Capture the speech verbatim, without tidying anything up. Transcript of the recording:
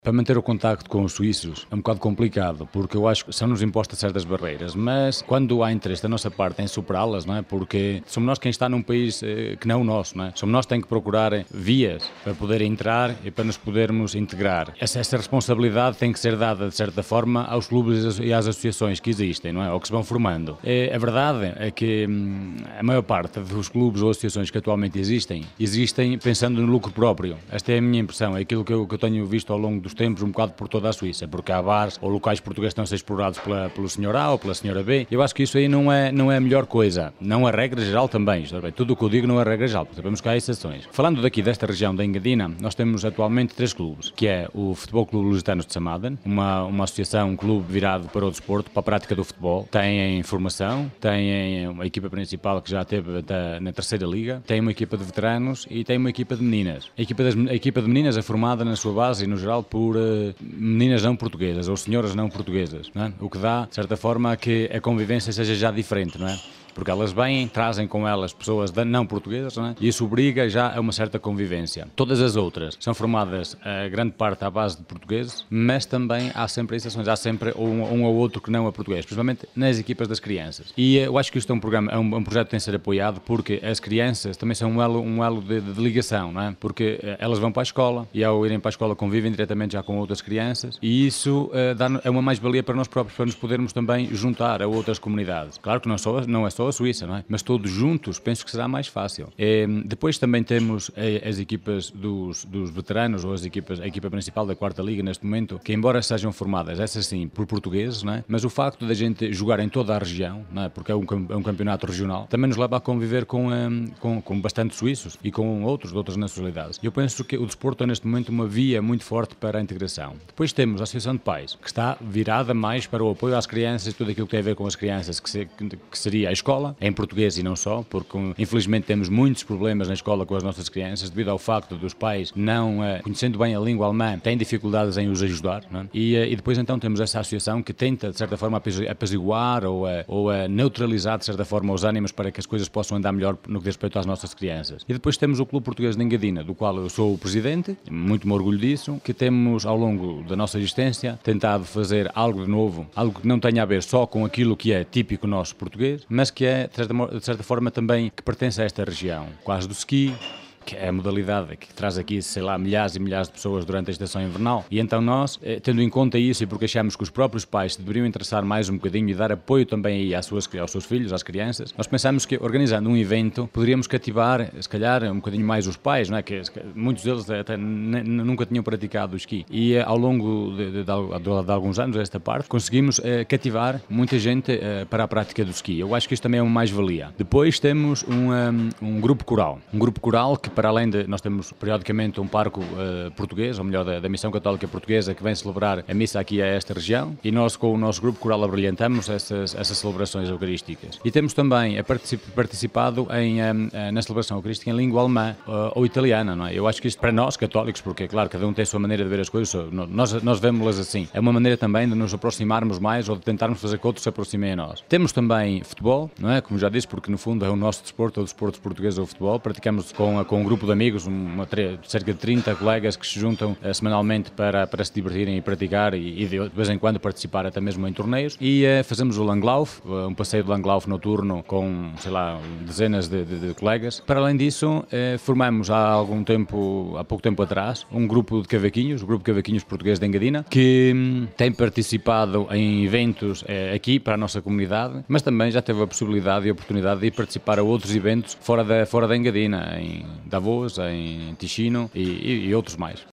Para manter o contacto com os suíços é um bocado complicado, porque eu acho que são-nos impostas certas barreiras, mas quando há interesse da nossa parte em superá-las, não é? Porque somos nós quem está num país eh, que não é o nosso, não é? Somos nós que temos que procurar vias para poder entrar e para nos podermos integrar. Essa, essa responsabilidade tem que ser dada, de certa forma, aos clubes e às associações que existem, não é? Ou que se vão formando. É, a verdade é que hum, a maior parte dos clubes ou associações que atualmente existem, existem pensando no lucro próprio. Esta é a minha impressão, é aquilo que eu, que eu tenho visto ao longo dos tempos um bocado por toda a Suíça, porque há bares ou locais portugueses que estão a ser explorados pela, pelo senhor A ou pela senhora B. Eu acho que isso aí não é, não é a melhor coisa. Não é regra geral também. Tudo o que eu digo não é regra geral, porque sabemos que há exceções. Falando daqui desta região da Engadina, nós temos atualmente três clubes, que é o Futebol Clube Lusitanos de Samaden, uma, uma associação, um clube virado para o desporto, para a prática do futebol. Têm formação, têm uma equipa principal que já teve da, na terceira liga, tem uma equipa de veteranos e tem uma equipa de meninas. A equipa, das, a equipa de meninas é formada na sua base e no geral por por uh, meninas não portuguesas ou senhoras não portuguesas, não é? O que dá, de certa forma, a que a convivência seja já diferente, não é? Porque elas vêm, trazem com elas pessoas não portuguesas, não é? E isso obriga já a uma certa convivência. Todas as outras são formadas, a grande parte, à base de portugueses, mas também há sempre exceções, há sempre um, um ou outro que não é português, principalmente nas equipas das crianças. E eu acho que isto é um, programa, é um, um projeto que tem de ser apoiado porque as crianças também são um elo, um elo de, de, de ligação, não é? Porque elas vão para a escola e ao irem para a escola convivem diretamente já com outras crianças e isso uh, dá, é uma mais-valia para nós próprios, para nos podermos também juntar a outras comunidades. Claro que não, só, não é só a Suíça, não é? Mas todos juntos penso que será mais fácil. E, depois também temos as equipas dos, dos veteranos ou as equipas, a equipa principal da quarta liga neste momento, que embora sejam formadas, essas sim, por portugueses, não é? Mas o facto de a gente jogar em toda a região, não é? Porque é um, é um campeonato regional, também nos leva a conviver com, um, com, com bastante suíços e com outros de outras nacionalidades. Eu penso que o desporto é neste momento uma via muito forte para a integração. Depois temos a Associação de Pais, que está virada mais para o apoio às crianças, tudo aquilo que tem a ver com as crianças, que, se, que seria a escola, em português e não só, porque infelizmente temos muitos problemas na escola com as nossas crianças devido ao facto dos pais não, uh, conhecendo bem a língua alemã, têm dificuldades em os ajudar, não é? e, uh, e depois então temos essa associação que tenta de certa forma apaziguar ou, uh, ou uh, neutralizar de certa forma os ânimos para que as coisas possam andar melhor no que diz respeito às nossas crianças. E depois temos o Clube Português de Engadina, do qual eu sou o presidente, muito me orgulho disso, que temos ao longo da nossa existência tentado fazer algo de novo, algo que não tenha a ver só com aquilo que é típico nosso português, mas que é de certa, de certa forma também que pertence a esta região, quase do ski, que é a modalidade que traz aqui, sei lá, milhares e milhares de pessoas durante a estação invernal. E então nós, tendo em conta isso e porque achamos que os próprios pais se deveriam interessar mais um bocadinho e dar apoio também aí às suas, aos seus filhos, às crianças, nós pensamos que organizando um evento poderíamos cativar, se calhar, um bocadinho mais os pais, não é? Que muitos deles até nunca tinham praticado o esqui. E ao longo de, de, de, de alguns anos, esta parte, conseguimos eh, cativar muita gente eh, para a prática do esqui. Eu acho que isto também é uma mais-valia. Depois temos um, um, um grupo coral. Um grupo coral que para além de, nós temos periodicamente um parco uh, português, ou melhor, da, da Missão Católica Portuguesa, que vem celebrar a missa aqui a esta região, e nós com o nosso grupo coral abrilhantamos essas, essas celebrações eucarísticas. E temos também a particip, participado em, um, na celebração eucarística em língua alemã uh, ou italiana, não é? Eu acho que isto para nós, católicos, porque, claro, cada um tem a sua maneira de ver as coisas, nós, nós vemos-las assim. É uma maneira também de nos aproximarmos mais ou de tentarmos fazer que outros se aproximem a nós. Temos também futebol, não é? Como já disse, porque no fundo é o nosso desporto, é o desporto português ou o futebol. Praticamos com, com um grupo de amigos, uma, cerca de trinta colegas que se juntam uh, semanalmente para, para se divertirem e praticar e, e de vez em quando participar até mesmo em torneios. E uh, fazemos o Langlauf, uh, um passeio de Langlauf noturno com, sei lá, dezenas de, de, de colegas. Para além disso, uh, formamos há algum tempo, há pouco tempo atrás, um grupo de cavaquinhos, o Grupo Cavaquinhos Português de Engadina, que um, tem participado em eventos uh, aqui para a nossa comunidade, mas também já teve a possibilidade e a oportunidade de participar a outros eventos fora da, fora da Engadina, em Davos, em Ticino e, e, e outros mais.